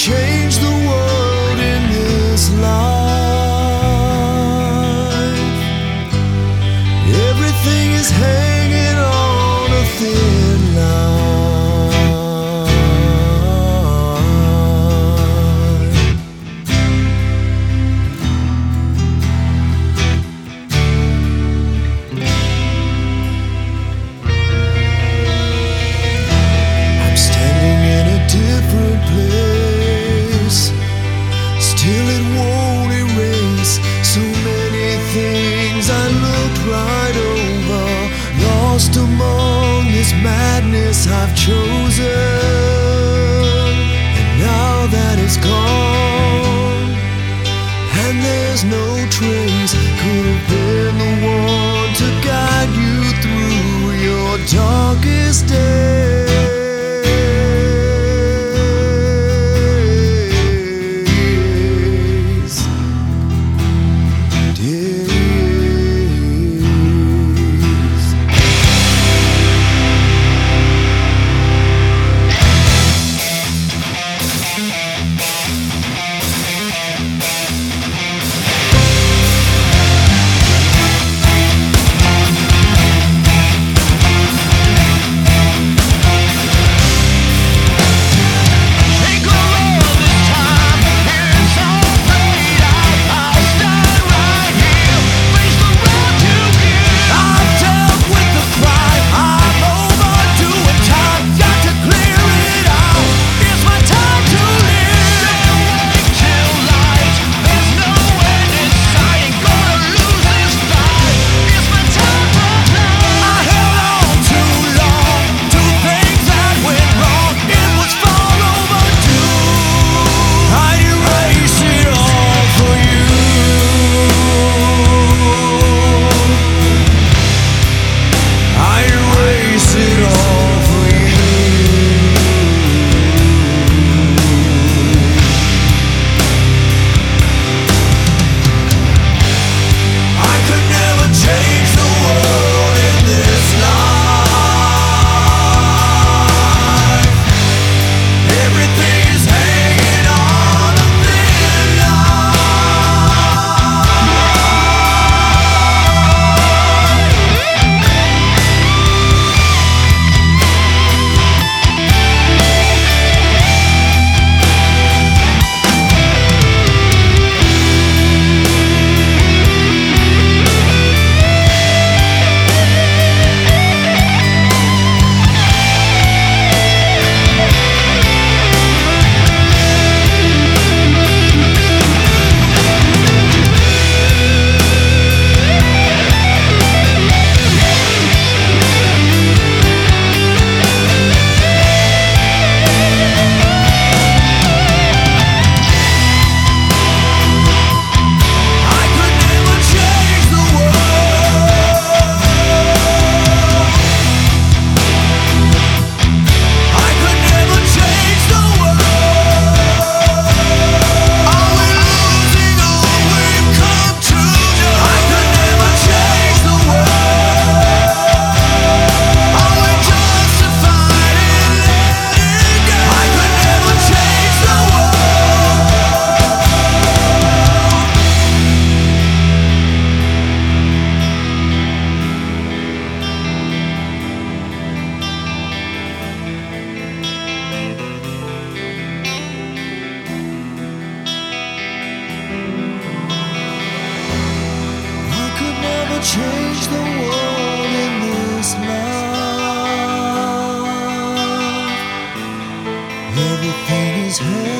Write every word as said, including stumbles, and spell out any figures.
change the world in this life. Everything is hanging on a thin line. I'm standing in a different place, still it won't erase so many things I looked right over, lost among this madness I've chosen. And now that it's gone and there's no trace, could have been the one to guide you through your darkest days. Change the world in this life. Everything is hell.